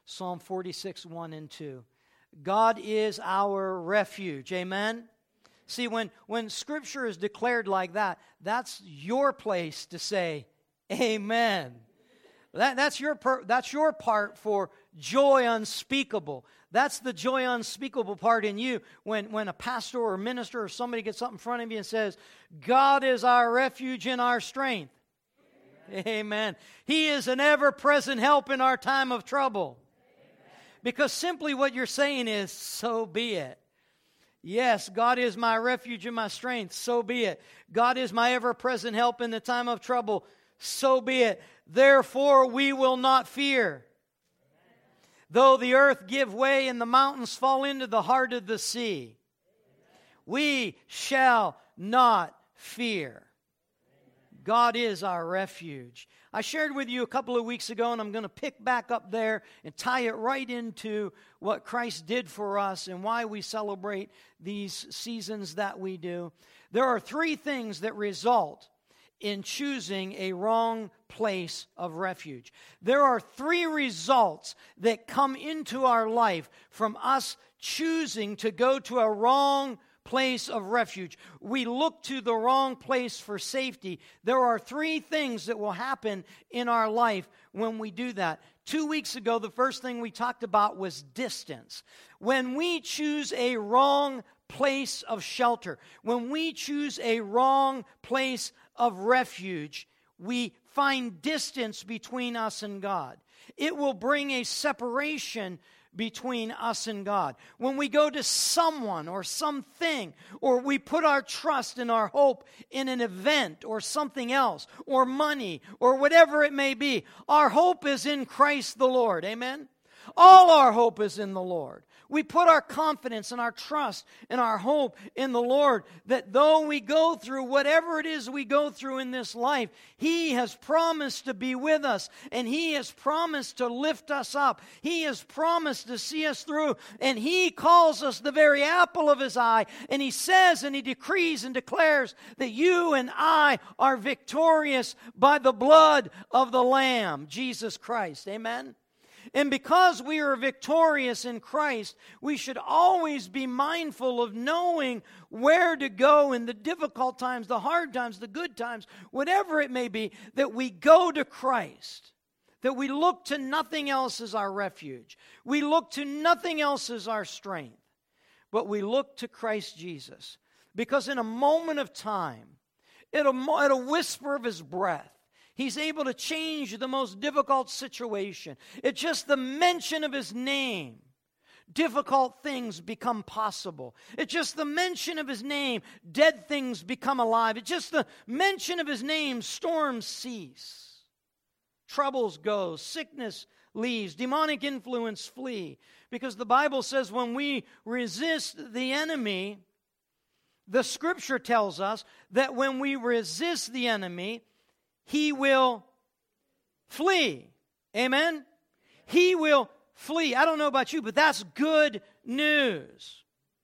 Psalm 46, 1 and 2. God is our refuge. Amen? See, when Scripture is declared like that, that's your place to say, amen. That's your part for joy unspeakable. That's the joy unspeakable part in you when a pastor or minister or somebody gets up in front of you and says, God is our refuge and our strength. Amen. He is an ever-present help in our time of trouble. Because simply what you're saying is, so be it. Yes, God is my refuge and my strength. So be it. God is my ever-present help in the time of trouble. So be it. Therefore we will not fear. Though the earth give way and the mountains fall into the heart of the sea, we shall not fear. God is our refuge. I shared with you a couple of weeks ago, and I'm going to pick back up there and tie it right into what Christ did for us and why we celebrate these seasons that we do. There are three things that result in choosing a wrong place of refuge. There are three results that come into our life from us choosing to go to a wrong place of refuge. We look to the wrong place for safety. There are three things that will happen in our life when we do that. 2 weeks ago, the first thing we talked about was distance. When we choose a wrong place of shelter, when we choose a wrong place of refuge, we find distance between us and God. It will bring a separation between us and God. When we go to someone or something, or we put our trust and our hope in an event or something else, or money, or whatever it may be, our hope is in Christ the Lord. Amen? All our hope is in the Lord. We put our confidence and our trust and our hope in the Lord, that though we go through whatever it is we go through in this life, He has promised to be with us, and He has promised to lift us up. He has promised to see us through, and He calls us the very apple of His eye, and He says and He decrees and declares that you and I are victorious by the blood of the Lamb, Jesus Christ. Amen? And because we are victorious in Christ, we should always be mindful of knowing where to go in the difficult times, the hard times, the good times, whatever it may be, that we go to Christ, that we look to nothing else as our refuge. We look to nothing else as our strength, but we look to Christ Jesus. Because in a moment of time, at a whisper of His breath, He's able to change the most difficult situation. It's just the mention of His name. Difficult things become possible. It's just the mention of His name. Dead things become alive. It's just the mention of His name. Storms cease. Troubles go. Sickness leaves. Demonic influence flee. Because the Bible says when we resist the enemy, the Scripture tells us that when we resist the enemy, he will flee. Amen? He will flee. I don't know about you, but that's good news.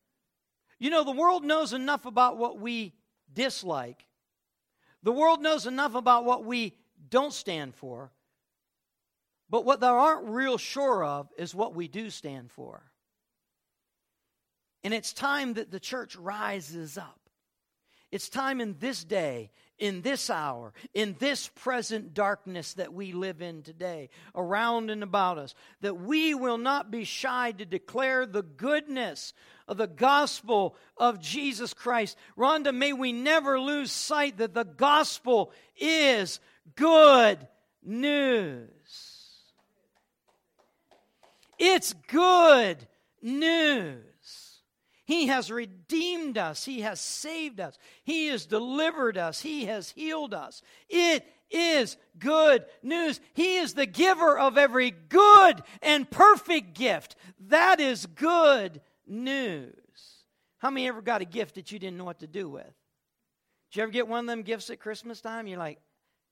You know, the world knows enough about what we dislike. The world knows enough about what we don't stand for. But what they aren't real sure of is what we do stand for. And it's time that the church rises up. It's time in this day, in this hour, in this present darkness that we live in today, around and about us, that we will not be shy to declare the goodness of the gospel of Jesus Christ. Rhonda, may we never lose sight that the gospel is good news. It's good news. He has redeemed us. He has saved us. He has delivered us. He has healed us. It is good news. He is the giver of every good and perfect gift. That is good news. How many ever got a gift that you didn't know what to do with? Did you ever get one of them gifts at Christmas time? You're like,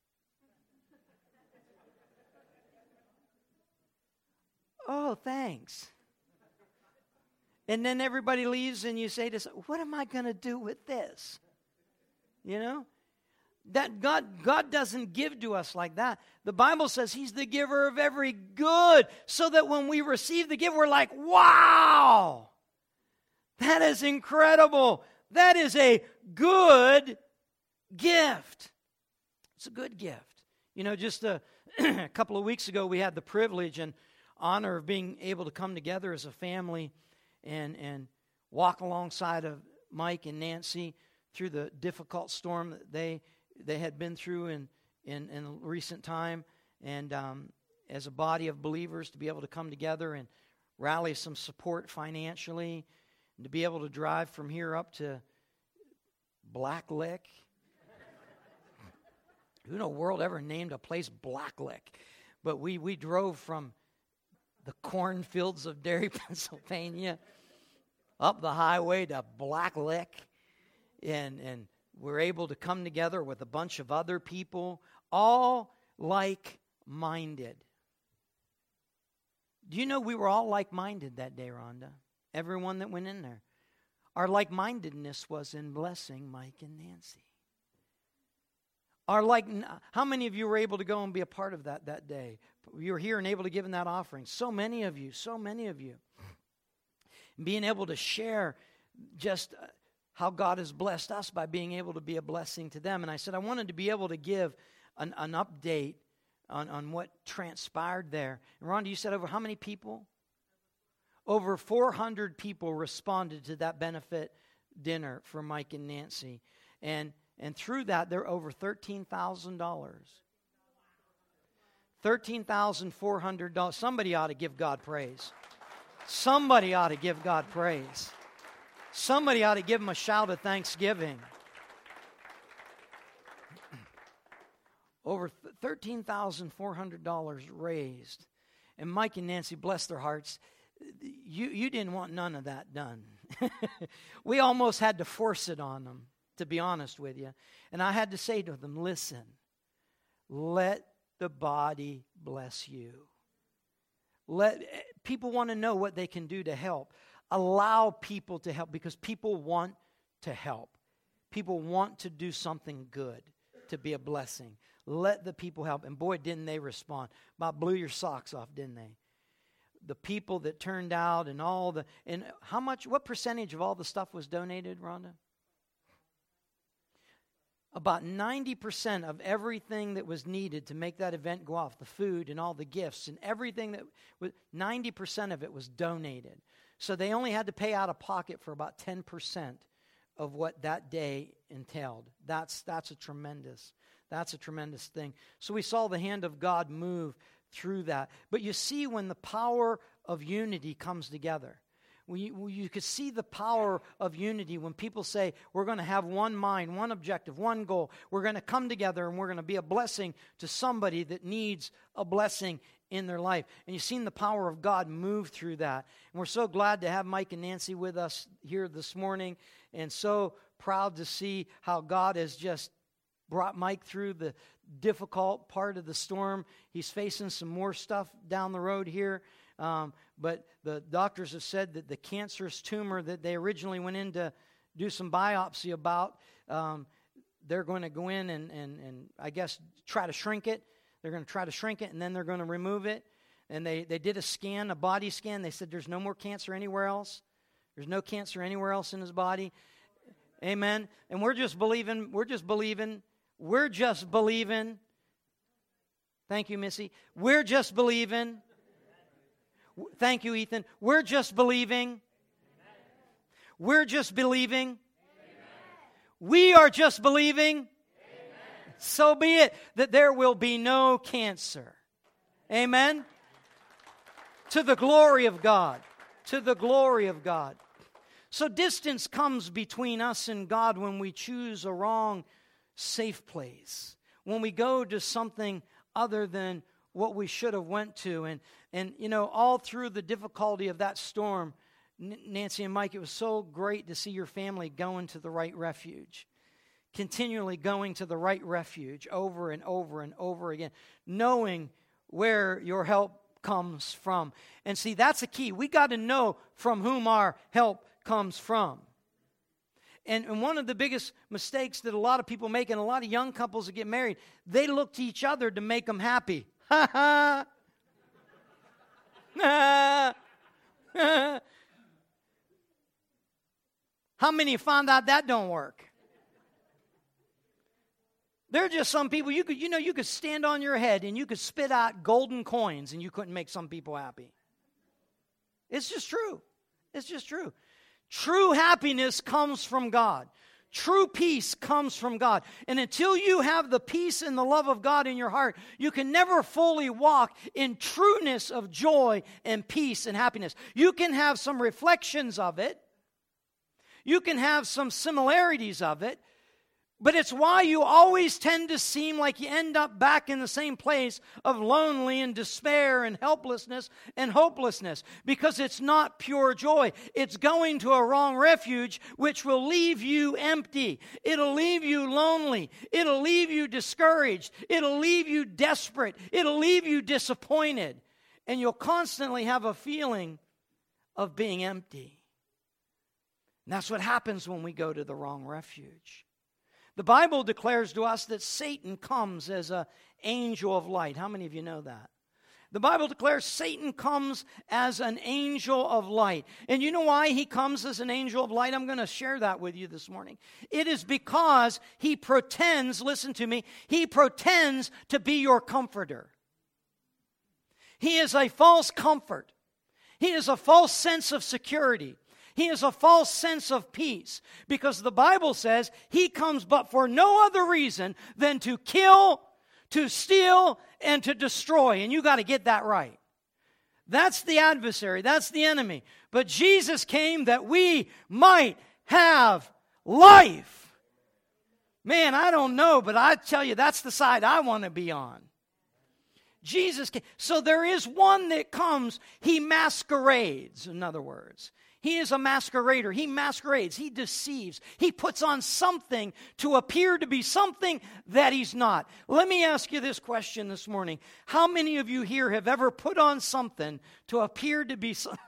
oh, thanks. And then everybody leaves and you say to yourself, what am I going to do with this? You know? That God doesn't give to us like that. The Bible says He's the giver of every good, so that when we receive the gift, we're like, wow, that is incredible. That is a good gift. It's a good gift. You know, just a couple of weeks ago, we had the privilege and honor of being able to come together as a family and walk alongside of Mike and Nancy through the difficult storm that they had been through in recent time, and as a body of believers to be able to come together and rally some support financially, and to be able to drive from here up to Black Lick. Who in the world ever named a place Black Lick? But we drove from the cornfields of Derry, Pennsylvania, up the highway to Black Lick, and we're able to come together with a bunch of other people, all like-minded. Do you know we were all like-minded that day, Rhonda? Everyone that went in there. Our like-mindedness was in blessing Mike and Nancy. How many of you were able to go and be a part of that day? You were here and able to give in that offering. So many of you. Being able to share just how God has blessed us by being able to be a blessing to them. And I said I wanted to be able to give an update on what transpired there. And Rhonda, you said over how many people? Over 400 people responded to that benefit dinner for Mike and Nancy. And through that, there are over $13,000. $13,400. Somebody ought to give God praise. Somebody ought to give God praise. Somebody ought to give Him a shout of thanksgiving. Over $13,400 raised. And Mike and Nancy, bless their hearts, you didn't want none of that done. We almost had to force it on them, to be honest with you. And I had to say to them, listen, let the body bless you. People want to know what they can do to help. Allow people to help, because people want to help. People want to do something good, to be a blessing. Let the people help. And boy, didn't they respond. About blew your socks off, didn't they? The people that turned out and what percentage of all the stuff was donated, Rhonda? About 90% of everything that was needed to make that event go off, the food and all the gifts and everything 90% of it was donated. So they only had to pay out of pocket for about 10% of what that day entailed. That's a tremendous thing. So we saw the hand of God move through that. But you see, when the power of unity comes together, you could see the power of unity when people say, we're going to have one mind, one objective, one goal. We're going to come together and we're going to be a blessing to somebody that needs a blessing in their life. And you've seen the power of God move through that. And we're so glad to have Mike and Nancy with us here this morning, and so proud to see how God has just brought Mike through the difficult part of the storm. He's facing some more stuff down the road here. But the doctors have said that the cancerous tumor that they originally went in to do some biopsy about, they're going to go in and I guess try to shrink it. They're going to try to shrink it, and then they're going to remove it. And they did a body scan. They said there's no more cancer anywhere else. There's no cancer anywhere else in his body. Amen. And we're just believing. Thank you, Missy. We're just believing. Thank you, Ethan. We're just believing. We're just believing. We are just believing. So be it, that there will be no cancer. Amen? To the glory of God. To the glory of God. So distance comes between us and God when we choose a wrong safe place. When we go to something other than what we should have went to. And you know, all through the difficulty of that storm, Nancy and Mike, it was so great to see your family going to the right refuge. Continually going to the right refuge over and over and over again, knowing where your help comes from. And see, that's a key. We got to know from whom our help comes from. And one of the biggest mistakes that a lot of people make, and a lot of young couples that get married, they look to each other to make them happy. Ha ha. How many found out that don't work? There are just some people, you could stand on your head and you could spit out golden coins and you couldn't make some people happy. It's just true. It's just true. True happiness comes from God. True peace comes from God. And until you have the peace and the love of God in your heart, you can never fully walk in trueness of joy and peace and happiness. You can have some reflections of it. You can have some similarities of it. But it's why you always tend to seem like you end up back in the same place of lonely and despair and helplessness and hopelessness, because it's not pure joy. It's going to a wrong refuge, which will leave you empty. It'll leave you lonely. It'll leave you discouraged. It'll leave you desperate. It'll leave you disappointed. And you'll constantly have a feeling of being empty. And that's what happens when we go to the wrong refuge. The Bible declares to us that Satan comes as an angel of light. How many of you know that? The Bible declares Satan comes as an angel of light. And you know why he comes as an angel of light? I'm going to share that with you this morning. It is because he pretends, listen to me, he pretends to be your comforter. He is a false comfort. He is a false sense of security. He is a false sense of peace, because the Bible says he comes but for no other reason than to kill, to steal, and to destroy. And you got to get that right. That's the adversary. That's the enemy. But Jesus came that we might have life. Man, I don't know, but I tell you, that's the side I want to be on. Jesus came. So there is one that comes, he masquerades, in other words. He is a masquerader. He masquerades. He deceives. He puts on something to appear to be something that he's not. Let me ask you this question this morning. How many of you here have ever put on something to appear to be something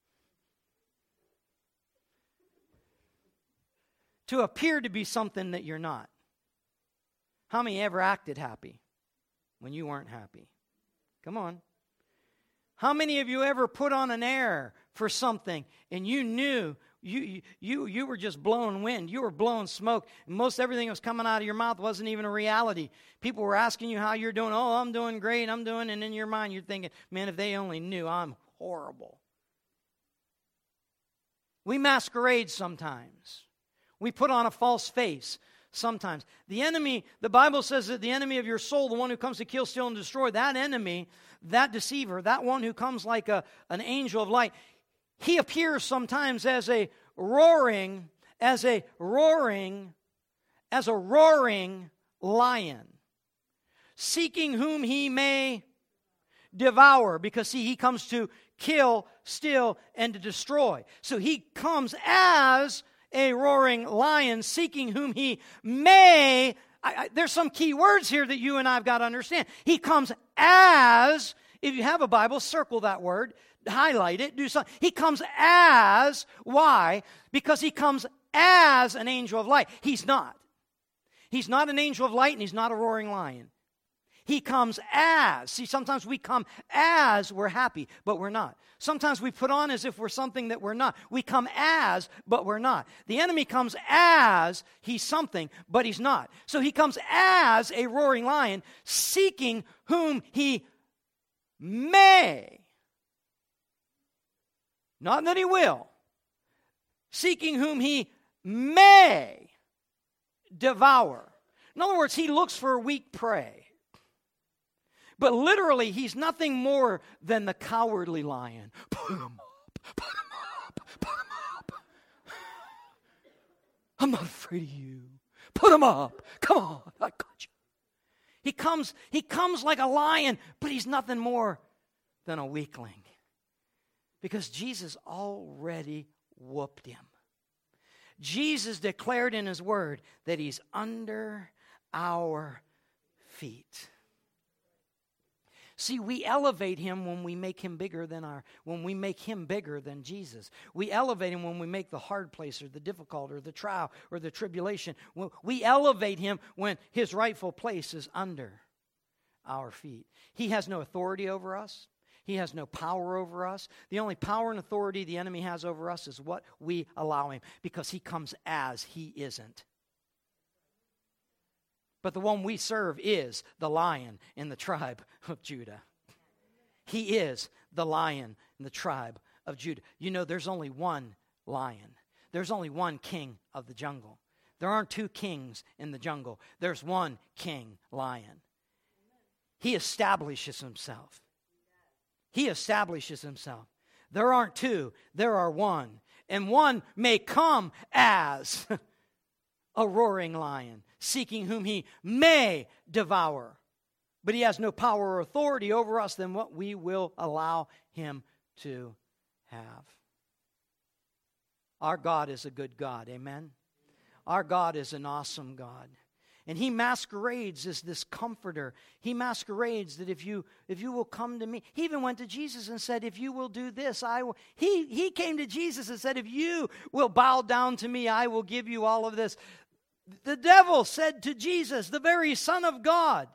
that you're not? How many ever acted happy when you weren't happy? Come on. How many of you ever put on an air for something and you knew you were just blowing wind, you were blowing smoke, and most everything that was coming out of your mouth wasn't even a reality? People were asking you how you're doing. Oh, I'm doing great, and in your mind you're thinking, man, if they only knew, I'm horrible. We masquerade sometimes. We put on a false face sometimes. The enemy, the Bible says that the enemy of your soul, the one who comes to kill, steal, and destroy, that enemy, that deceiver, that one who comes like an angel of light, he appears sometimes as a roaring lion, seeking whom he may devour, because see, he comes to kill, steal, and to destroy. So he comes as a roaring lion, seeking whom he may. There's some key words here that you and I've got to understand. He comes as, if you have a Bible, circle that word, highlight it, do something. He comes as, why? Because he comes as an angel of light. He's not. He's not an angel of light, and he's not a roaring lion. He comes as. See, sometimes we come as we're happy, but we're not. Sometimes we put on as if we're something that we're not. We come as, but we're not. The enemy comes as he's something, but he's not. So he comes as a roaring lion, seeking whom he may. Not that he will. Seeking whom he may devour. In other words, he looks for weak prey. But literally, he's nothing more than the cowardly lion. Put him up, put him up, put him up. I'm not afraid of you. Put him up. Come on, I got you. He comes like a lion, but he's nothing more than a weakling. Because Jesus already whooped him. Jesus declared in his word that he's under our feet. See, we elevate him when we make him bigger than Jesus. We elevate him when we make the hard place or the difficult or the trial or the tribulation. We elevate him when his rightful place is under our feet. He has no authority over us. He has no power over us. The only power and authority the enemy has over us is what we allow him, because he comes as he isn't. But the one we serve is the Lion in the tribe of Judah. He is the Lion in the tribe of Judah. You know, there's only one lion. There's only one king of the jungle. There aren't two kings in the jungle. There's one king lion. He establishes himself. He establishes himself. There aren't two, there are one. And one may come as a roaring lion, seeking whom he may devour. But he has no power or authority over us than what we will allow him to have. Our God is a good God, amen? Our God is an awesome God. And he masquerades as this comforter. He masquerades that if you will come to me. He even went to Jesus and said, if you will do this, I will. He came to Jesus and said, if you will bow down to me, I will give you all of this. The devil said to Jesus, the very Son of God,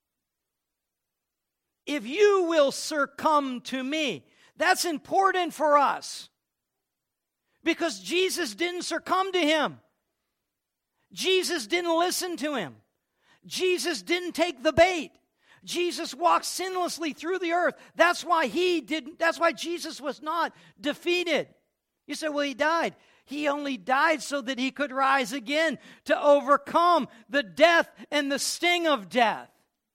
if you will succumb to me. That's important for us, because Jesus didn't succumb to him. Jesus didn't listen to him. Jesus didn't take the bait. Jesus walked sinlessly through the earth. That's why Jesus was not defeated. You say, well, he died. He only died so that he could rise again to overcome the death and the sting of death.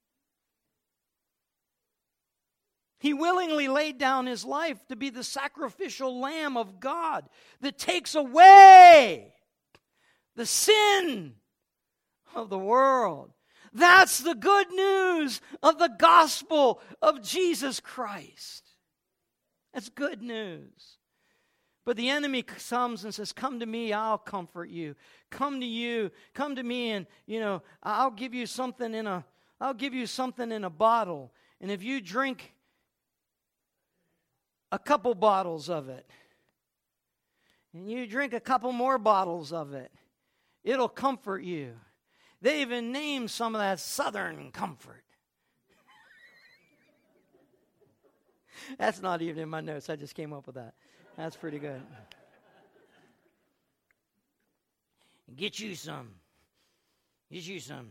He willingly laid down his life to be the sacrificial Lamb of God that takes away the sin of the world. That's the good news of the gospel of Jesus Christ. That's good news. But the enemy comes and says, come to me, I'll comfort you. Come to me, and I'll give you something in a bottle. And if you drink a couple bottles of it, and you drink a couple more bottles of it, it'll comfort you. They even named some of that Southern Comfort. That's not even in my notes. I just came up with that. That's pretty good. Get you some. Get you some.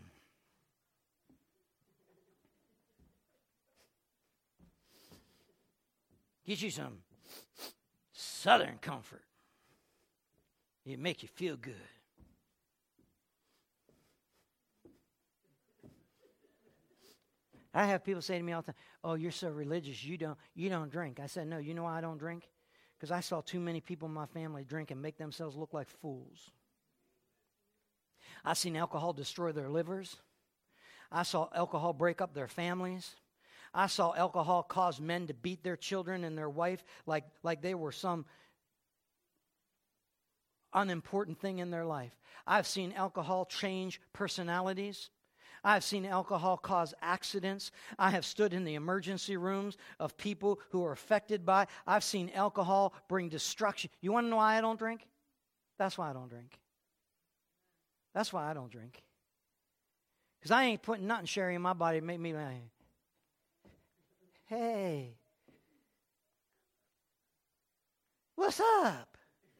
Get you some Southern Comfort. It'll make you feel good. I have people say to me all the time, oh, you're so religious, you don't drink. I said, no, you know why I don't drink? Because I saw too many people in my family drink and make themselves look like fools. I've seen alcohol destroy their livers. I saw alcohol break up their families. I saw alcohol cause men to beat their children and their wife like they were some unimportant thing in their life. I've seen alcohol change personalities. I've seen alcohol cause accidents. I have stood in the emergency rooms of people who are affected by. I've seen alcohol bring destruction. You want to know why I don't drink? That's why I don't drink. That's why I don't drink. Because I ain't putting nothing sherry in my body to make me like, hey, what's up?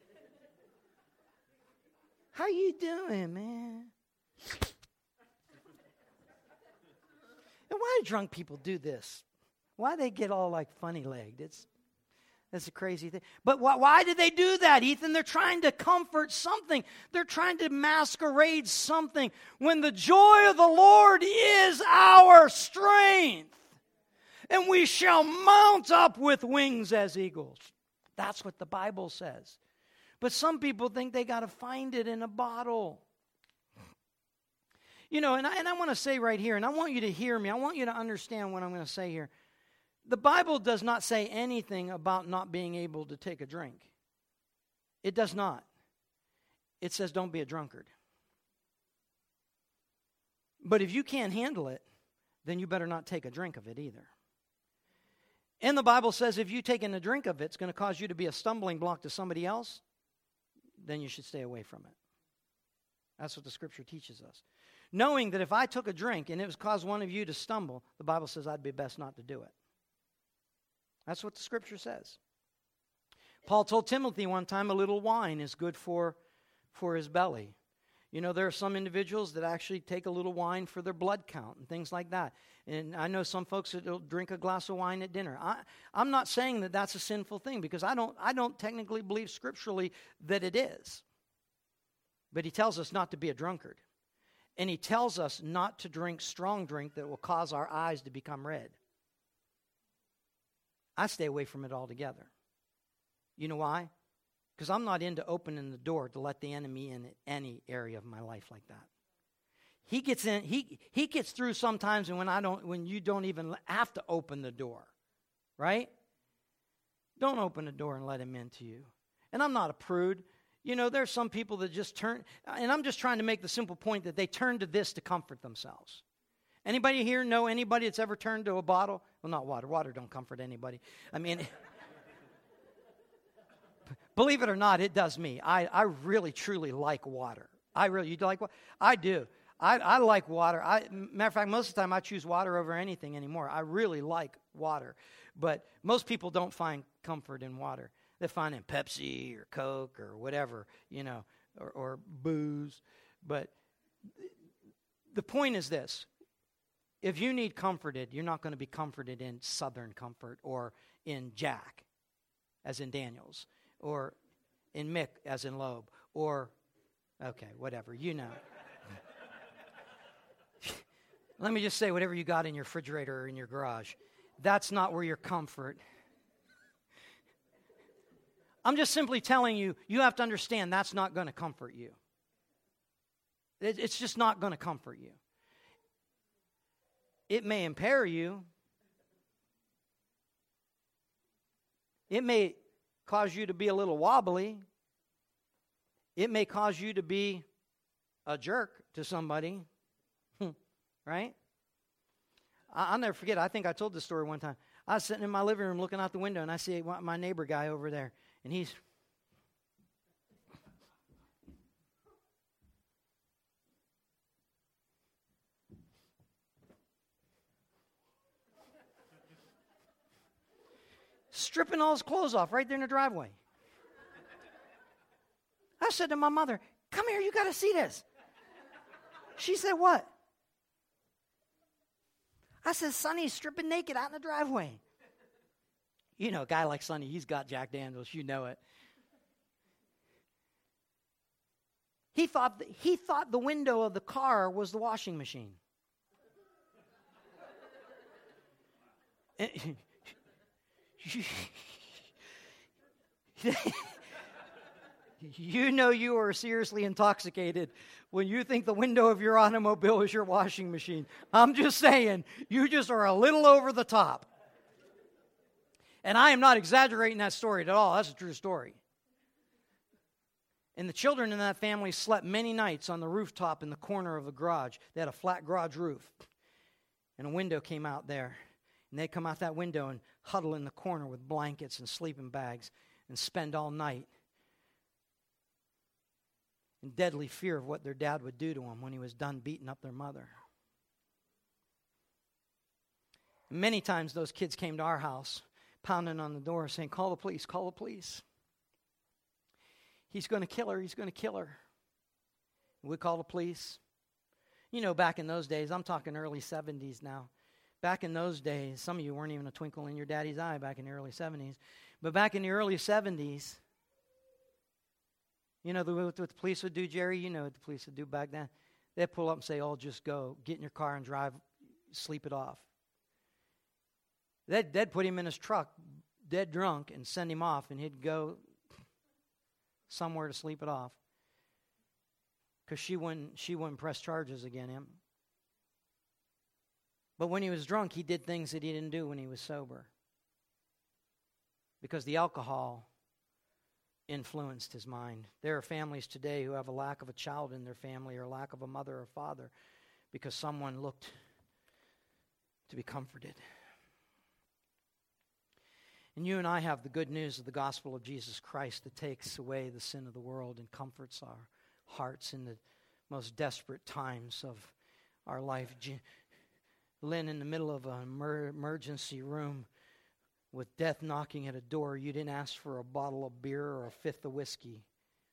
How you doing, man? And why do drunk people do this? Why they get all like funny-legged? That's a crazy thing. But why did they do that, Ethan? They're trying to comfort something. They're trying to masquerade something. When the joy of the Lord is our strength, and we shall mount up with wings as eagles. That's what the Bible says. But some people think they got to find it in a bottle. You know, and I want to say right here, and I want you to hear me. I want you to understand what I'm going to say here. The Bible does not say anything about not being able to take a drink. It does not. It says don't be a drunkard. But if you can't handle it, then you better not take a drink of it either. And the Bible says if you take in a drink of it, it's going to cause you to be a stumbling block to somebody else, then you should stay away from it. That's what the Scripture teaches us. Knowing that if I took a drink and it was caused one of you to stumble, the Bible says I'd be best not to do it. That's what the Scripture says. Paul told Timothy one time a little wine is good for his belly. You know, there are some individuals that actually take a little wine for their blood count and things like that. And I know some folks that will drink a glass of wine at dinner. I'm not saying that that's a sinful thing, because I don't technically believe scripturally that it is. But he tells us not to be a drunkard. And he tells us not to drink strong drink that will cause our eyes to become red. I stay away from it altogether. You know why? Because I'm not into opening the door to let the enemy in any area of my life like that. He gets in. He gets through sometimes, and when you don't even have to open the door, right? Don't open the door and let him into you. And I'm not a prude. You know, there's some people that just turn, and I'm just trying to make the simple point that they turn to this to comfort themselves. Anybody here know anybody that's ever turned to a bottle? Well, not water. Water don't comfort anybody. I mean, believe it or not, it does me. I really, truly like water. You like water? I do. I like water. Matter of fact, most of the time I choose water over anything anymore. I really like water. But most people don't find comfort in water. They find it in Pepsi or Coke or whatever, you know, or booze. But the point is this. If you need comforted, you're not going to be comforted in Southern Comfort or in Jack, as in Daniels, or in Mick, as in Loeb, or, okay, whatever, you know. Let me just say, whatever you got in your refrigerator or in your garage, that's not where your comfort. I'm just simply telling you, you have to understand that's not going to comfort you. It's just not going to comfort you. It may impair you. It may cause you to be a little wobbly. It may cause you to be a jerk to somebody. Right? I'll never forget. I think I told this story one time. I was sitting in my living room looking out the window, and I see my neighbor guy over there. And he's... stripping all his clothes off right there in the driveway. I said to my mother, "Come here, you got to see this." She said, "What?" I said, "Sonny's stripping naked out in the driveway." You know, a guy like Sonny, he's got Jack Daniels, you know it. He thought the window of the car was the washing machine. You know you are seriously intoxicated when you think the window of your automobile is your washing machine. I'm just saying, you just are a little over the top. And I am not exaggerating that story at all. That's a true story. And the children in that family slept many nights on the rooftop in the corner of the garage. They had a flat garage roof. And a window came out there. And they'd come out that window and huddle in the corner with blankets and sleeping bags and spend all night in deadly fear of what their dad would do to them when he was done beating up their mother. And many times those kids came to our house, pounding on the door saying, "Call the police, call the police. He's going to kill her, he's going to kill her." And we call the police. You know, back in those days, I'm talking early 70s now. Back in those days, some of you weren't even a twinkle in your daddy's eye back in the early 70s. But back in the early 70s, you know what the police would do, Jerry? You know what the police would do back then. They'd pull up and say, "Oh, just go. Get in your car and drive. Sleep it off." They'd put him in his truck, dead drunk, and send him off, and he'd go somewhere to sleep it off. Because she wouldn't press charges against him. But when he was drunk, he did things that he didn't do when he was sober. Because the alcohol influenced his mind. There are families today who have a lack of a child in their family or a lack of a mother or father because someone looked to be comforted. And you and I have the good news of the gospel of Jesus Christ that takes away the sin of the world and comforts our hearts in the most desperate times of our life. Lynn, in the middle of an emergency room with death knocking at a door, you didn't ask for a bottle of beer or a fifth of whiskey.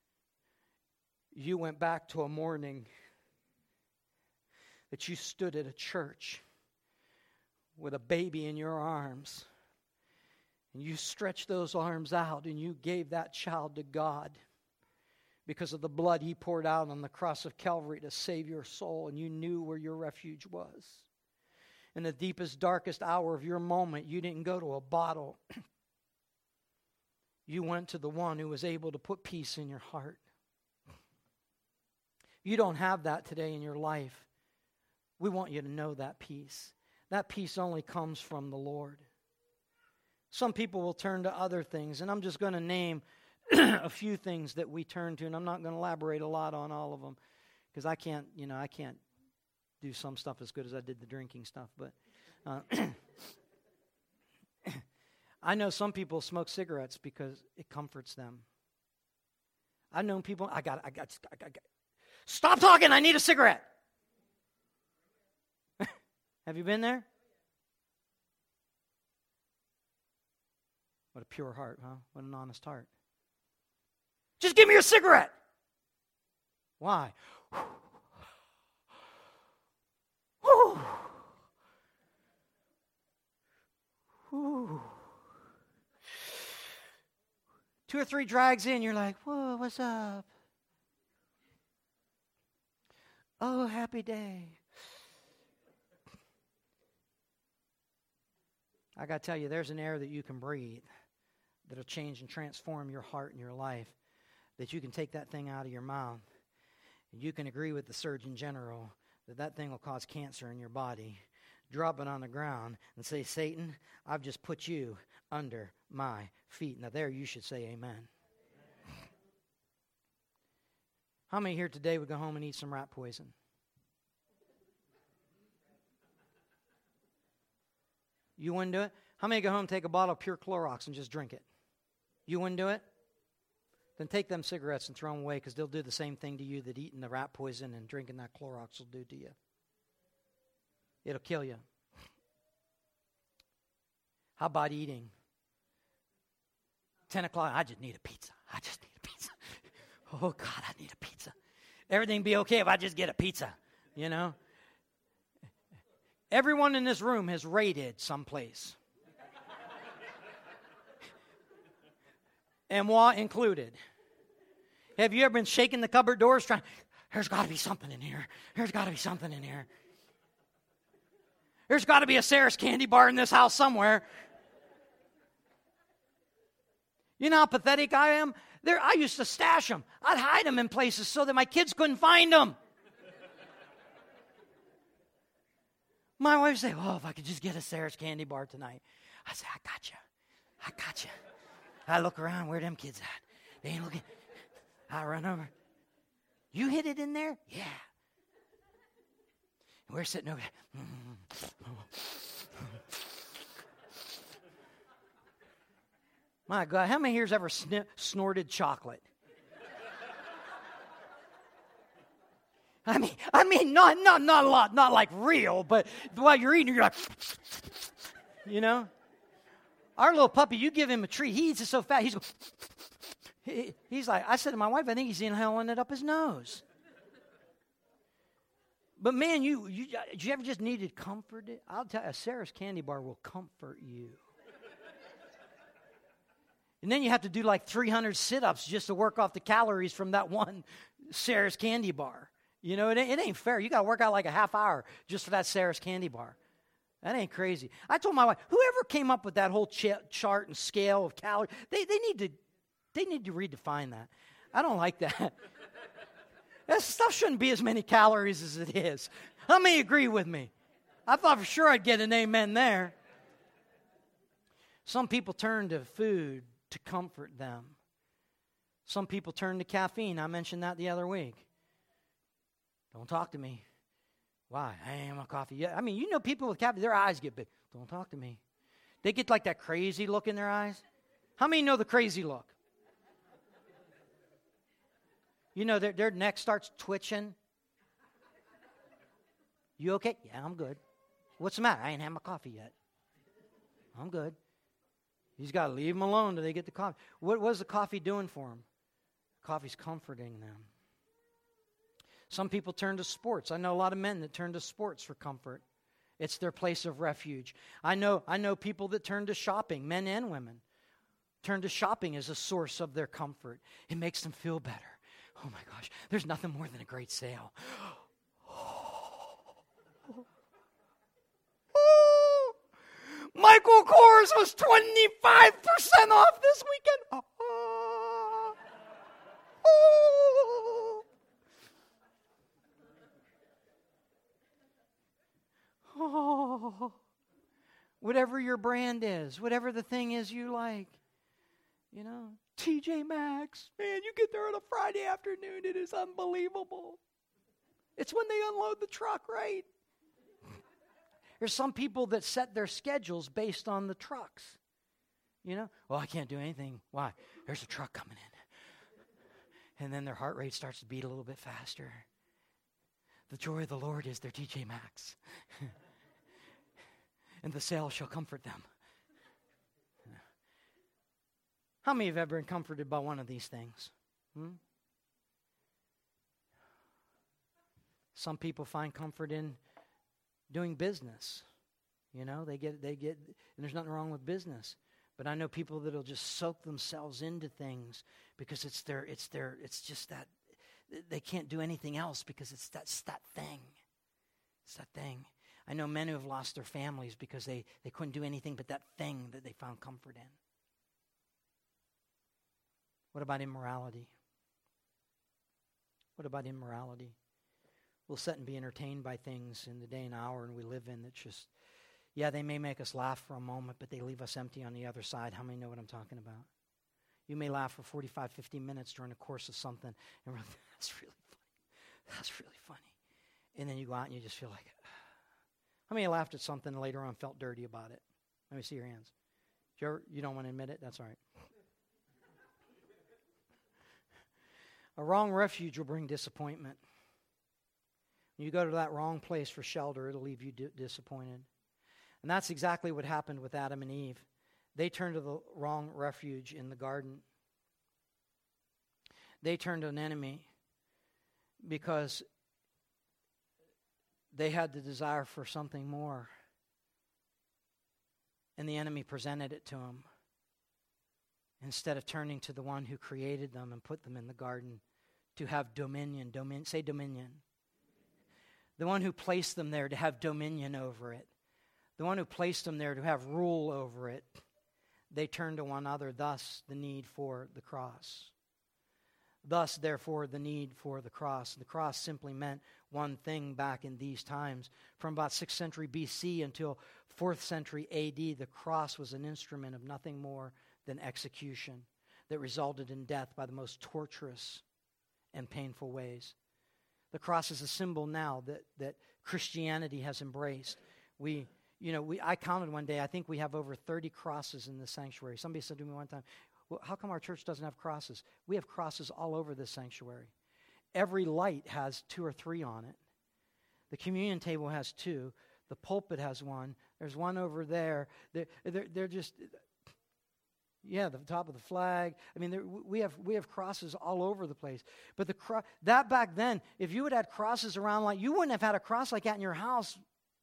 You went back to a morning that you stood at a church with a baby in your arms, and you stretched those arms out and you gave that child to God because of the blood He poured out on the cross of Calvary to save your soul, and you knew where your refuge was. In the deepest, darkest hour of your moment, you didn't go to a bottle. You went to the one who was able to put peace in your heart. You don't have that today in your life. We want you to know that peace. That peace only comes from the Lord. Some people will turn to other things, and I'm just going to name a few things that we turn to, and I'm not going to elaborate a lot on all of them because I can't do some stuff as good as I did the drinking stuff. But I know some people smoke cigarettes because it comforts them. I've known people, I got, stop talking, I need a cigarette. Have you been there? What a pure heart, huh? What an honest heart. Just give me a cigarette. Why? Whew. Whew. 2 or 3 drags in, you're like, whoa, what's up? Oh, happy day. I got to tell you, there's an air that you can breathe that'll change and transform your heart and your life, that you can take that thing out of your mouth, and you can agree with the Surgeon General that thing will cause cancer in your body. Drop it on the ground and say, Satan, I've just put you under my feet. Now there you should say amen. How many here today would go home and eat some rat poison? You wouldn't do it? How many go home and take a bottle of pure Clorox and just drink it? You wouldn't do it? Then take them cigarettes and throw them away, because they'll do the same thing to you that eating the rat poison and drinking that Clorox will do to you. It'll kill you. How about eating? 10 o'clock, I just need a pizza. I just need a pizza. Oh, God, I need a pizza. Everything be okay if I just get a pizza, you know? Everyone in this room has raided someplace. And moi included. Have you ever been shaking the cupboard doors trying, there's got to be something in here. There's got to be something in here. There's got to be a Sarah's candy bar in this house somewhere. You know how pathetic I am? I used to stash them. I'd hide them in places so that my kids couldn't find them. My wife would say, oh, if I could just get a Sarah's candy bar tonight. I say, I got you. I got you. I look around, where them kids at? They ain't looking. I run over. You hid it in there? Yeah. We're sitting over there. My God, how many here's ever snorted chocolate? I mean, not a lot, not like real, but while you're eating, you're like, you know. Our little puppy, you give him a treat, he eats it so fast, he's like, I said to my wife, I think he's inhaling it up his nose. But man, you ever just needed comforted? I'll tell you, a Sarah's candy bar will comfort you. And then you have to do like 300 sit-ups just to work off the calories from that one Sarah's candy bar. You know, it ain't fair. You got to work out like a half hour just for that Sarah's candy bar. That ain't crazy. I told my wife, whoever came up with that whole chart and scale of calories, they need to redefine that. I don't like that. That stuff shouldn't be as many calories as it is. How many agree with me? I thought for sure I'd get an amen there. Some people turn to food to comfort them. Some people turn to caffeine. I mentioned that the other week. Don't talk to me. Why? I ain't my coffee yet. I mean, you know people with caffeine, their eyes get big. Don't talk to me. They get like that crazy look in their eyes. How many know the crazy look? You know, their neck starts twitching. You okay? Yeah, I'm good. What's the matter? I ain't had my coffee yet. I'm good. He's got to leave them alone till they get the coffee. What is the coffee doing for them? Coffee's comforting them. Some people turn to sports. I know a lot of men that turn to sports for comfort. It's their place of refuge. I know people that turn to shopping, men and women. Turn to shopping as a source of their comfort. It makes them feel better. Oh my gosh, there's nothing more than a great sale. Michael Kors was 25% off this weekend. Whatever your brand is, whatever the thing is you like, you know, TJ Maxx, man, you get there on a Friday afternoon, it is unbelievable. It's when they unload the truck, right? There's some people that set their schedules based on the trucks. You know, well, I can't do anything. Why? There's a truck coming in. And then their heart rate starts to beat a little bit faster. The joy of the Lord is their TJ Maxx. And the sale shall comfort them. How many have ever been comforted by one of these things? Some people find comfort in doing business. You know, they get, and there's nothing wrong with business. But I know people that'll just soak themselves into things because it's just that, they can't do anything else because it's that thing. It's that thing. I know men who have lost their families because they couldn't do anything but that thing that they found comfort in. What about immorality? What about immorality? We'll sit and be entertained by things in the day and hour and we live in that just, yeah, they may make us laugh for a moment, but they leave us empty on the other side. How many know what I'm talking about? You may laugh for 45, 50 minutes during the course of something, and we're like, that's really funny. That's really funny. And then you go out and you just feel like, how many laughed at something and later on felt dirty about it? Let me see your hands. You don't want to admit it? That's all right. A wrong refuge will bring disappointment. When you go to that wrong place for shelter, it'll leave you disappointed. And that's exactly what happened with Adam and Eve. They turned to the wrong refuge in the garden. They turned to an enemy because they had the desire for something more. And the enemy presented it to them. Instead of turning to the one who created them and put them in the garden to have dominion. Say dominion. The one who placed them there to have dominion over it. The one who placed them there to have rule over it. They turned to one another, thus the need for the cross. Thus, therefore, the need for the cross. The cross simply meant one thing back in these times. From about 6th century BC until 4th century AD, the cross was an instrument of nothing more than execution that resulted in death by the most torturous and painful ways. The cross is a symbol now that Christianity has embraced. I counted one day, I think we have over 30 crosses in the sanctuary. Somebody said to me one time, well, how come our church doesn't have crosses? We have crosses all over this sanctuary. Every light has 2 or 3 on it. The communion table has 2. The pulpit has 1. There's one over there. They're just, the top of the flag. I mean, we have crosses all over the place. But that back then, if you had had crosses around like, you wouldn't have had a cross like that in your house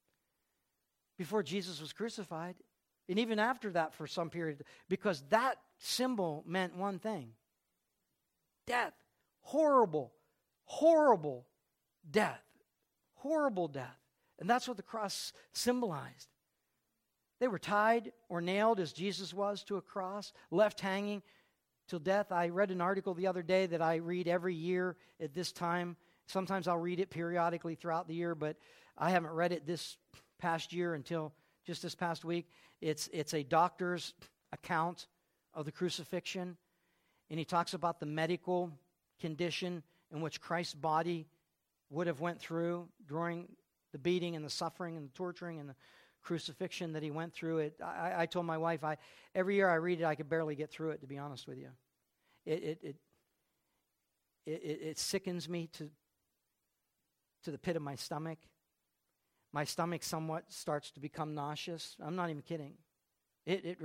before Jesus was crucified. And even after that for some period, because that symbol meant one thing. Death. Horrible, horrible death. Horrible death. And that's what the cross symbolized. They were tied or nailed as Jesus was to a cross, left hanging till death. I read an article the other day that I read every year at this time. Sometimes I'll read it periodically throughout the year, but I haven't read it this past year until just this past week. It's a doctor's account of the crucifixion, and he talks about the medical condition in which Christ's body would have went through during the beating and the suffering and the torturing and the crucifixion that he went through. I told my wife, every year I read it, I could barely get through it, to be honest with you. It sickens me to the pit of my stomach. My stomach somewhat starts to become nauseous. I'm not even kidding. It's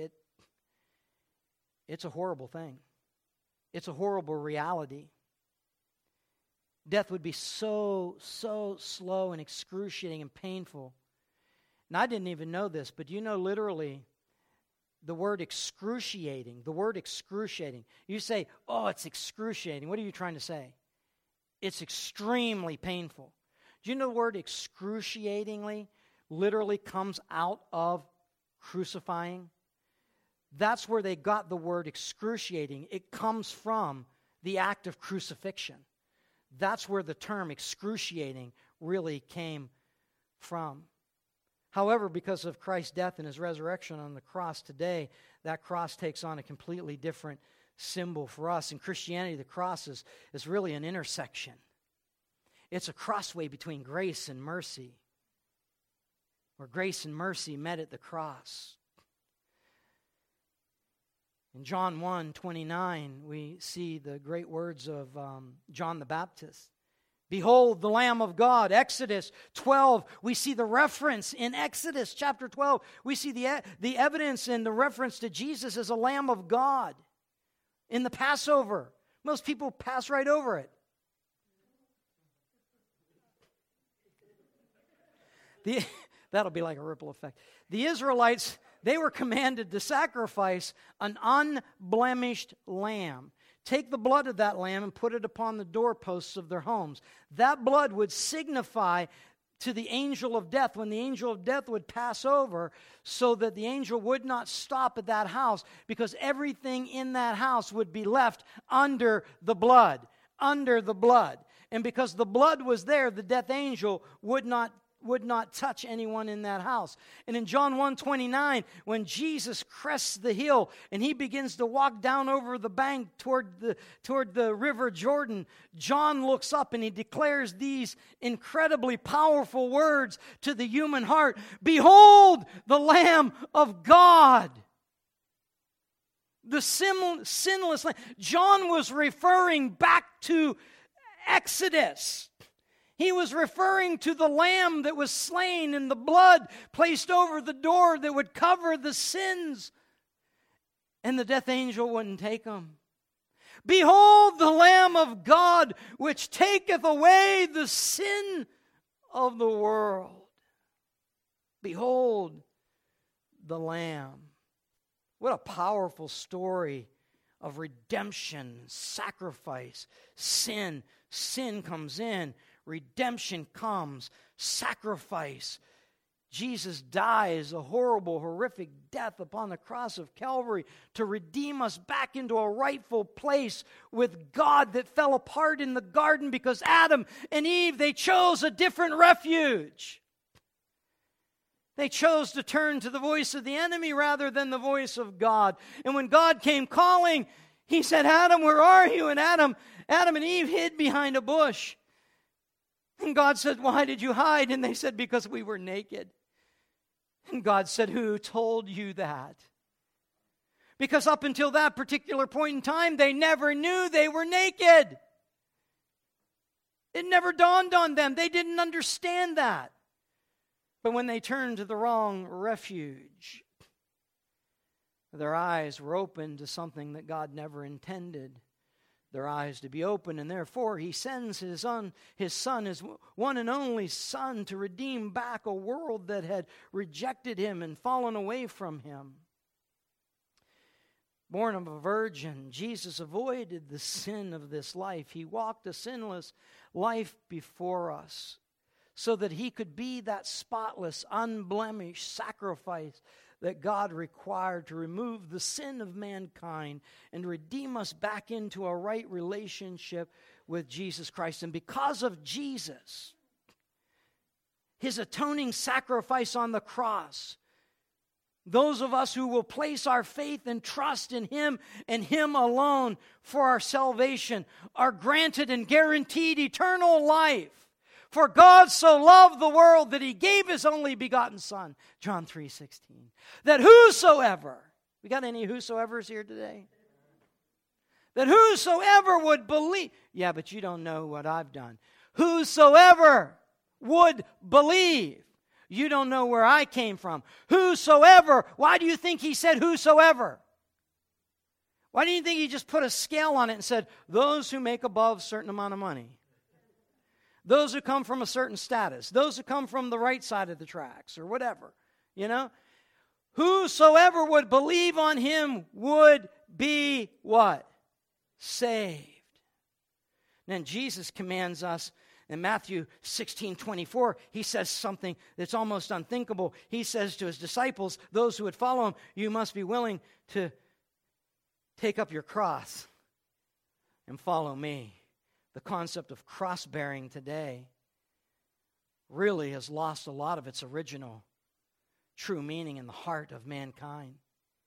a horrible thing. It's a horrible reality. Death would be so slow and excruciating and painful. And I didn't even know this, but you know literally the word excruciating. You say, oh, it's excruciating. What are you trying to say? It's extremely painful. Do you know the word excruciatingly literally comes out of crucifying? That's where they got the word excruciating. It comes from the act of crucifixion. That's where the term excruciating really came from. However, because of Christ's death and his resurrection on the cross today, that cross takes on a completely different symbol for us. In Christianity, the cross is really an intersection. It's a crossway between grace and mercy, where grace and mercy met at the cross. In John 1:29, we see the great words of John the Baptist. Behold, the Lamb of God. Exodus 12, we see the reference in Exodus chapter 12. We see the evidence and the reference to Jesus as a Lamb of God in the Passover. Most people pass right over it. That'll be like a ripple effect. The Israelites, they were commanded to sacrifice an unblemished lamb. Take the blood of that lamb and put it upon the doorposts of their homes. That blood would signify to the angel of death when the angel of death would pass over, so that the angel would not stop at that house, because everything in that house would be left under the blood. And because the blood was there, the death angel would not touch anyone in that house. And in John 1:29, when Jesus crests the hill and he begins to walk down over the bank toward the river Jordan, John looks up and he declares these incredibly powerful words to the human heart: "Behold the Lamb of God." The sinless Lamb. John was referring back to Exodus. He was referring to the lamb that was slain and the blood placed over the door that would cover the sins. And the death angel wouldn't take them. Behold the Lamb of God, which taketh away the sin of the world. Behold the Lamb. What a powerful story of redemption, sacrifice, sin. Sin comes in. Redemption comes, sacrifice. Jesus dies a horrible, horrific death upon the cross of Calvary to redeem us back into a rightful place with God that fell apart in the garden because Adam and Eve, they chose a different refuge. They chose to turn to the voice of the enemy rather than the voice of God. And when God came calling, he said, "Adam, where are you?" And Adam and Eve hid behind a bush. And God said, "Why did you hide?" And they said, "Because we were naked." And God said, "Who told you that?" Because up until that particular point in time, they never knew they were naked. It never dawned on them. They didn't understand that. But when they turned to the wrong refuge, their eyes were opened to something that God never intended their eyes to be open, and therefore he sends his son, his one and only Son, to redeem back a world that had rejected him and fallen away from him. Born of a virgin, Jesus avoided the sin of this life. He walked a sinless life before us so that he could be that spotless, unblemished sacrifice that God required to remove the sin of mankind and redeem us back into a right relationship with Jesus Christ. And because of Jesus, his atoning sacrifice on the cross, those of us who will place our faith and trust in him and him alone for our salvation are granted and guaranteed eternal life For God so loved the world that he gave his only begotten Son, John 3:16, that whosoever, we got any whosoevers here today? That whosoever would believe, yeah, but you don't know what I've done. Whosoever would believe. You don't know where I came from. Whosoever, why do you think he said whosoever? Why do you think he just put a scale on it and said, those who make above a certain amount of money? Those who come from a certain status. Those who come from the right side of the tracks or whatever. You know? Whosoever would believe on him would be what? Saved. Then Jesus commands us in Matthew 16:24, he says something that's almost unthinkable. He says to his disciples, those who would follow him, you must be willing to take up your cross and follow me. The concept of cross-bearing today really has lost a lot of its original true meaning in the heart of mankind.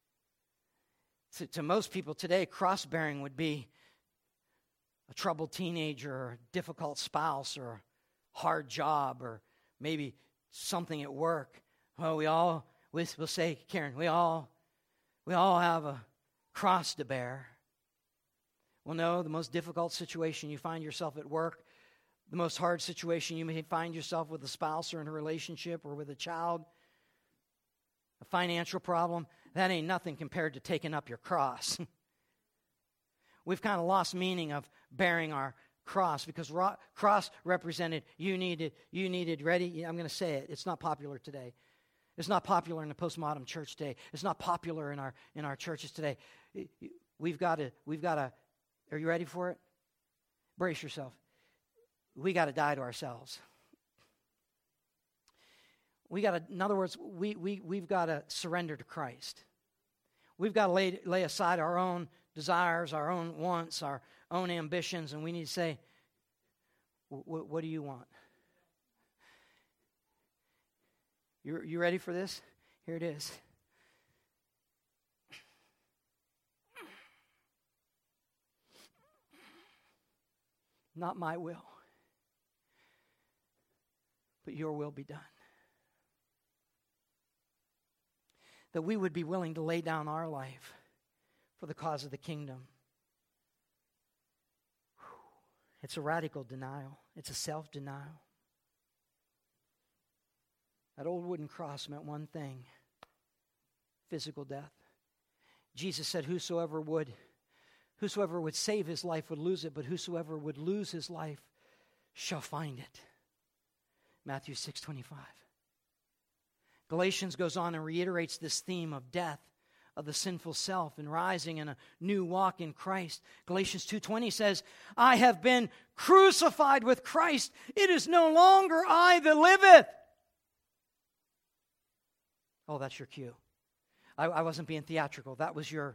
To most people today, cross-bearing would be a troubled teenager or a difficult spouse or a hard job or maybe something at work. Well, we'll say, Karen, we all have a cross to bear. Well, no, the most difficult situation you find yourself at work, the most hard situation you may find yourself with a spouse or in a relationship or with a child, a financial problem, that ain't nothing compared to taking up your cross. We've kind of lost meaning of bearing our cross because cross represented you needed ready. I'm going to say it. It's not popular today. It's not popular in the postmodern church today. It's not popular in our churches today. We've got to. Are you ready for it? Brace yourself. We got to die to ourselves. In other words, we've got to surrender to Christ. We've got to lay aside our own desires, our own wants, our own ambitions, and we need to say, what do you want? You ready for this? Here it is. Not my will, but your will be done. That we would be willing to lay down our life for the cause of the kingdom. It's a radical denial. It's a self-denial. That old wooden cross meant one thing: physical death. Jesus said, whosoever would save his life would lose it, but whosoever would lose his life shall find it. Matthew 6:25. Galatians goes on and reiterates this theme of death, of the sinful self, and rising in a new walk in Christ. Galatians 2:20 says, I have been crucified with Christ. It is no longer I that liveth. Oh, that's your cue. I wasn't being theatrical. That was your...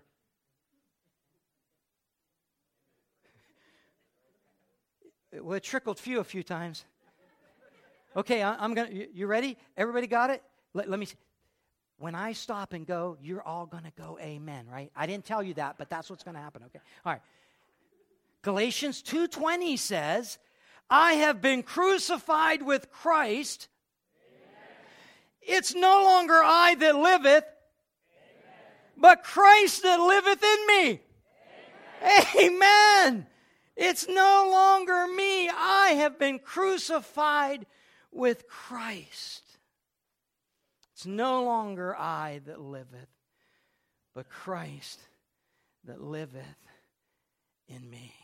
Well, it trickled a few times. Okay, I'm going to... You ready? Everybody got it? Let me see. When I stop and go, you're all going to go amen, right? I didn't tell you that, but that's what's going to happen, okay? All right. Galatians 2:20 says, I have been crucified with Christ. Amen. It's no longer I that liveth, amen, but Christ that liveth in me. Amen. Amen. It's no longer me. I have been crucified with Christ. It's no longer I that liveth, but Christ that liveth in me.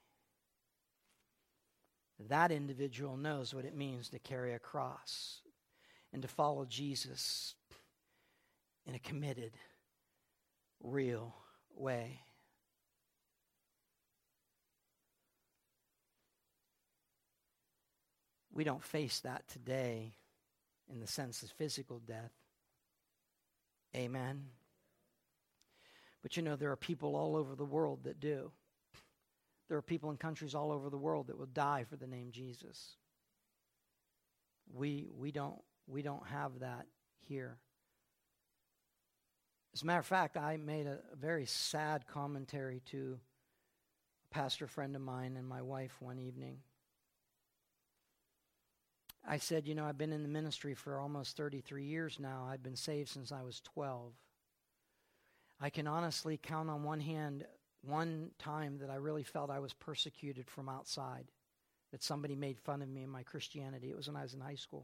That individual knows what it means to carry a cross and to follow Jesus in a committed, real way. We don't face that today in the sense of physical death. Amen. But you know, there are people all over the world that do. There are people in countries all over the world that will die for the name Jesus. We don't have that here. As a matter of fact, I made a very sad commentary to a pastor friend of mine and my wife one evening. I said, I've been in the ministry for almost 33 years now. I've been saved since I was 12. I can honestly count on one hand one time that I really felt I was persecuted from outside, that somebody made fun of me and my Christianity. It was when I was in high school.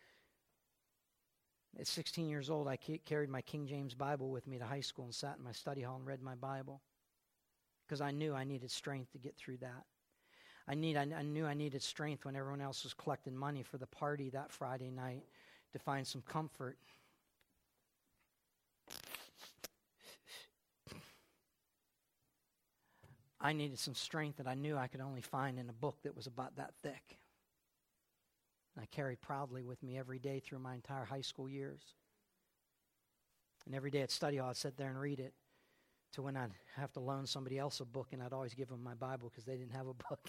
At 16 years old, I carried my King James Bible with me to high school and sat in my study hall and read my Bible because I knew I needed strength to get through that. I knew I needed strength when everyone else was collecting money for the party that Friday night to find some comfort. I needed some strength that I knew I could only find in a book that was about that thick. And I carried proudly with me every day through my entire high school years. And every day at study hall, I'd sit there and read it to when I'd have to loan somebody else a book, and I'd always give them my Bible because they didn't have a book.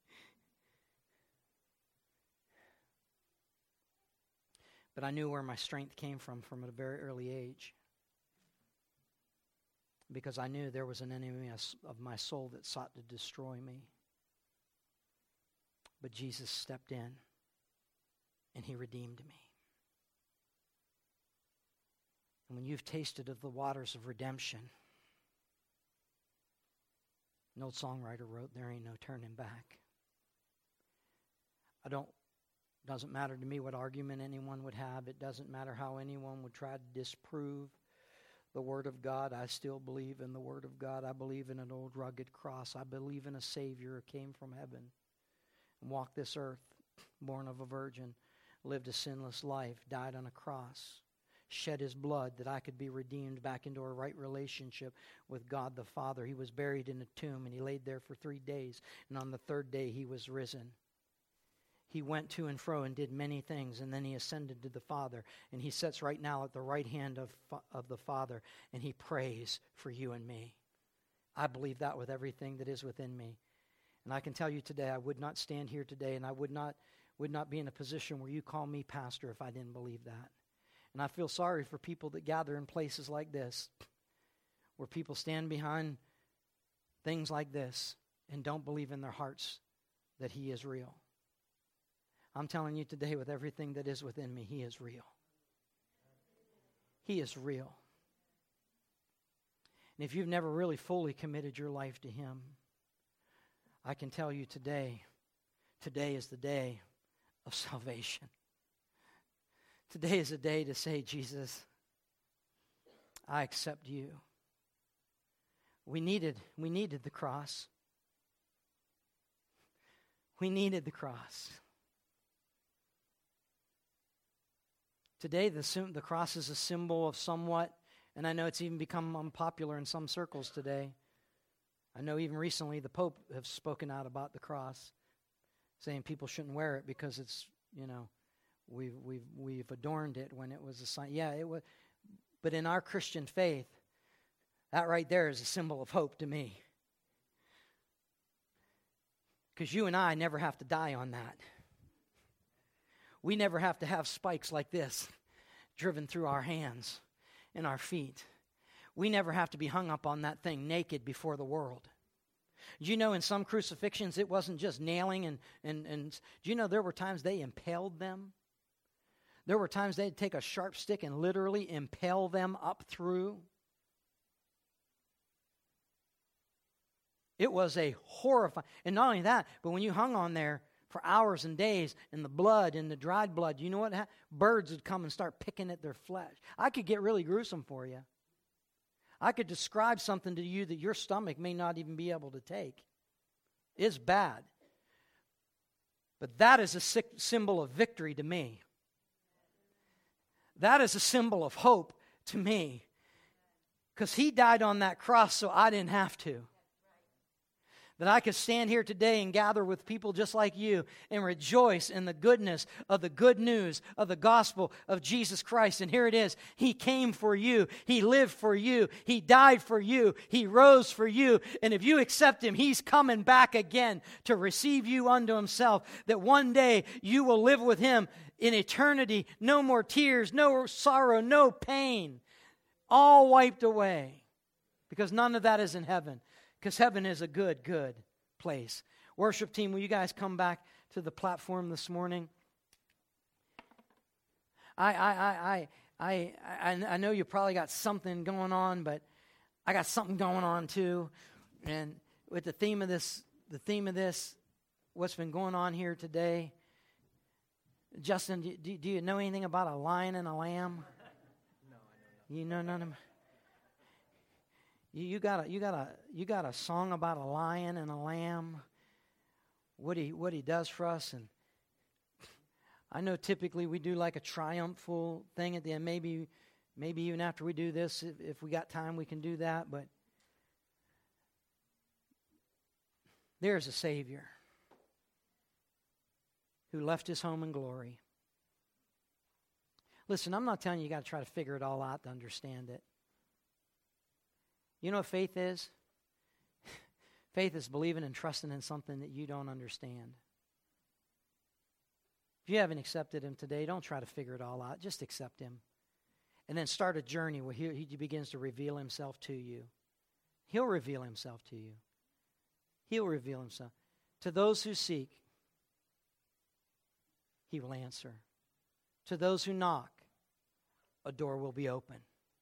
But I knew where my strength came from at a very early age. Because I knew there was an enemy of my soul that sought to destroy me. But Jesus stepped in, and He redeemed me. And when you've tasted of the waters of redemption, an old songwriter wrote, there ain't no turning back. Doesn't matter to me what argument anyone would have. It doesn't matter how anyone would try to disprove the Word of God. I still believe in the Word of God. I believe in an old rugged cross. I believe in a Savior who came from heaven and walked this earth, born of a virgin, lived a sinless life, died on a cross, shed His blood that I could be redeemed back into a right relationship with God the Father. He was buried in a tomb, and He laid there for 3 days, and on the third day He was risen. He went to and fro and did many things, and then He ascended to the Father, and He sits right now at the right hand of the Father, and He prays for you and me. I believe that with everything that is within me. And I can tell you today, I would not stand here today, and I would not be in a position where you call me pastor if I didn't believe that. And I feel sorry for people that gather in places like this, where people stand behind things like this and don't believe in their hearts that He is real. I'm telling you today, with everything that is within me, He is real. He is real. And if you've never really fully committed your life to Him, I can tell you today is the day of salvation. Today is a day to say, Jesus, I accept You. We needed the cross. We needed the cross. Today, the cross is a symbol of somewhat, and I know it's even become unpopular in some circles today. I know even recently the Pope has spoken out about the cross, saying people shouldn't wear it because it's, we've adorned it when it was a sign. Yeah, it was, but in our Christian faith, that right there is a symbol of hope to me. Because you and I never have to die on that. We never have to have spikes like this driven through our hands and our feet. We never have to be hung up on that thing naked before the world. Do you know in some crucifixions it wasn't just nailing and do you know there were times they impaled them? There were times they'd take a sharp stick and literally impale them up through. It was a horrifying, and not only that, but when you hung on there for hours and days, and the blood and the dried blood, you know what? Birds would come and start picking at their flesh. I could get really gruesome for you. I could describe something to you that your stomach may not even be able to take. It's bad. But that is a symbol of victory to me. That is a symbol of hope to me. Because He died on that cross so I didn't have to. That I could stand here today and gather with people just like you and rejoice in the goodness of the good news of the gospel of Jesus Christ. And here it is. He came for you. He lived for you. He died for you. He rose for you. And if you accept Him, He's coming back again to receive you unto Himself. That one day you will live with Him in eternity. No more tears, no sorrow, no pain. All wiped away. Because none of that is in heaven. Because heaven is a good, good place. Worship team, will you guys come back to the platform this morning? I know you probably got something going on, but I got something going on too. And with the theme of this, what's been going on here today, Justin, do you know anything about a lion and a lamb? No, I know You know none of them. You got a song about a lion and a lamb. What he does for us, and I know typically we do like a triumphal thing at the end. Maybe even after we do this, if we got time, we can do that. But there's a Savior who left his home in glory. Listen, I'm not telling you got to try to figure it all out to understand it. You know what faith is? Faith is believing and trusting in something that you don't understand. If you haven't accepted him today, don't try to figure it all out. Just accept him. And then start a journey where he begins to reveal himself to you. He'll reveal himself to you. He'll reveal himself. To those who seek, he will answer. To those who knock, a door will be open.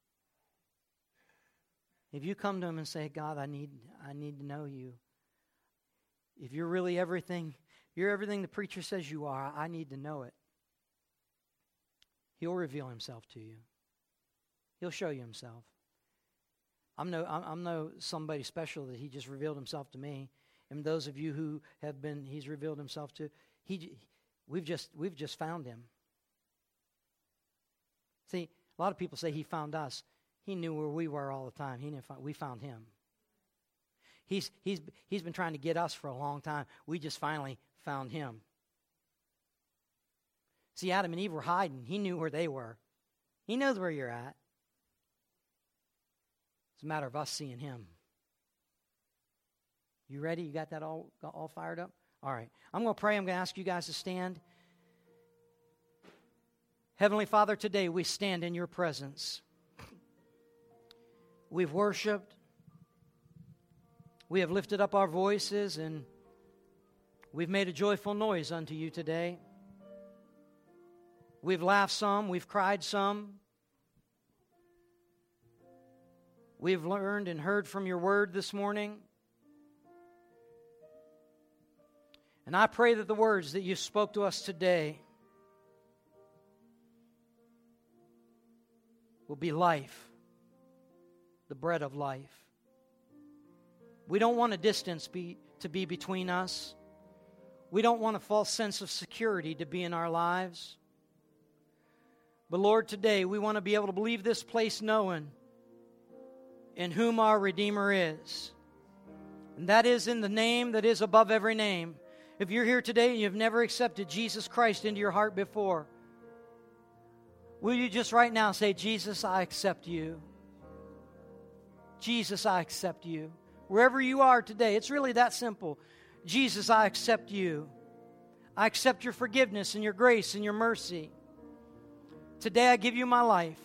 If you come to him and say, God, I need to know you. If you're really everything, you're everything the preacher says you are, I need to know it. He'll reveal himself to you. He'll show you himself. I'm no somebody special that he just revealed himself to me. And those of you who have been, he's revealed himself to, we've just found him. See, a lot of people say he found us. He knew where we were all the time. We found him. He's been trying to get us for a long time. We just finally found him. See, Adam and Eve were hiding. He knew where they were. He knows where you're at. It's a matter of us seeing him. You ready? You got that all fired up? All right. I'm going to pray. I'm going to ask you guys to stand. Heavenly Father, today we stand in your presence. We've worshiped. We have lifted up our voices, and we've made a joyful noise unto you today. We've laughed some. We've cried some. We've learned and heard from your word this morning. And I pray that the words that you spoke to us today will be life, the bread of life. We don't want a distance to be between us. We don't want a false sense of security to be in our lives. But Lord, today we want to be able to leave this place knowing in whom our Redeemer is. And that is in the name that is above every name. If you're here today and you've never accepted Jesus Christ into your heart before, will you just right now say, Jesus, I accept you. Jesus, I accept you. Wherever you are today, it's really that simple. Jesus, I accept you. I accept your forgiveness and your grace and your mercy. Today I give you my life.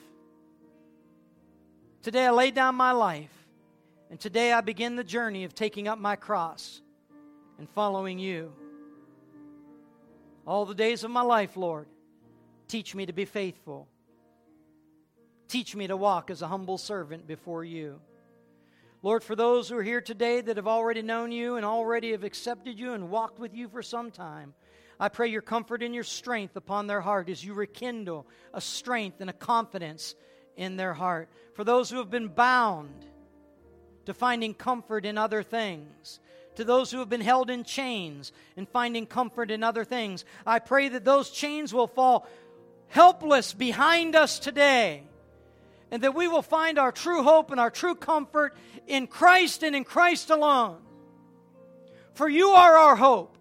Today I lay down my life. And today I begin the journey of taking up my cross and following you. All the days of my life, Lord, teach me to be faithful. Teach me to walk as a humble servant before you. Lord, for those who are here today that have already known you and already have accepted you and walked with you for some time, I pray your comfort and your strength upon their heart as you rekindle a strength and a confidence in their heart. For those who have been bound to finding comfort in other things, to those who have been held in chains and finding comfort in other things, I pray that those chains will fall helpless behind us today, and that we will find our true hope and our true comfort in Christ and in Christ alone. For you are our hope.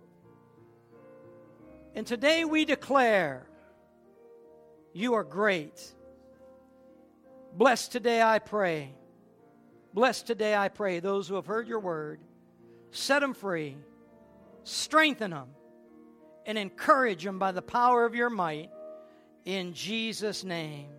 And today we declare, you are great. Bless today, I pray. Bless today, I pray, those who have heard your word. Set them free. Strengthen them. And encourage them by the power of your might. In Jesus' name.